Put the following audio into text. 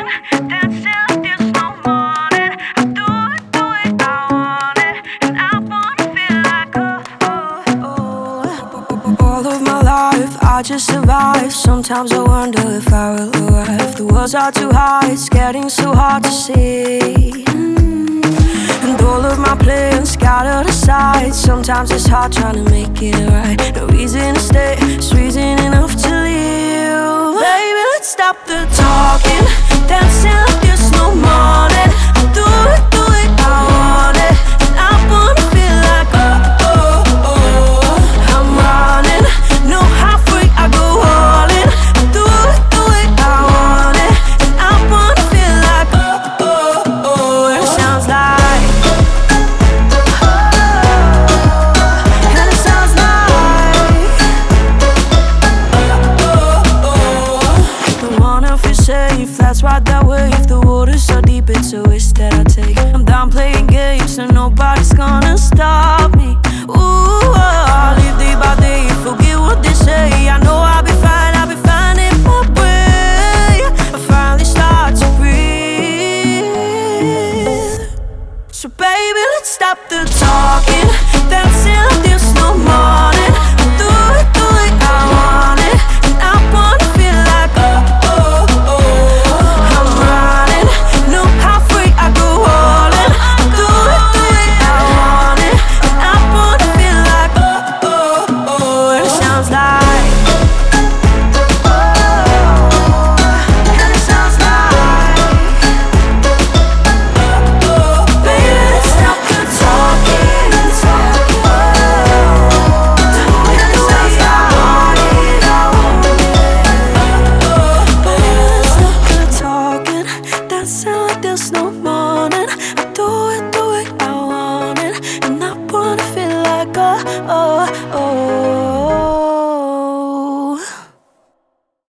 dancing like there's no morning. I do it the way I want it, and I wanna feel like all of my life I just survive. Sometimes I wonder if I will arrive. The words are too high, it's getting so hard to see. And all of my plans scattered aside. Sometimes it's hard trying to make it right. No reason to stay, it's reason enough to leave. Baby, let's stop the talking, dancing like there's no morning. I do it the way I want it, and I wanna feel like I'm running, know how free I go all in. I do it the way I want it, and I wanna feel like and it sounds like, and it sounds like, don't wanna feel safe, that's right that way. If the water's so deep, it's a risk that I take. I'm done playing games, so nobody's gonna stop me. Ooh, I'll live day by day, forget what they say. I know I'll be finding my way. I finally start to breathe. So baby, let's stop the talking, dancing like there's no morning. I do it the way I want it, and I wanna feel like I'm running, know how free I go all in. I do it the way I want it, and I wanna feel like and it sounds like, and it sounds like, baby, let's stop the talking and talking. And it sounds like, baby, let's stop the talking, dancing like there's no morning. I do it the way I want it, and I wanna feel like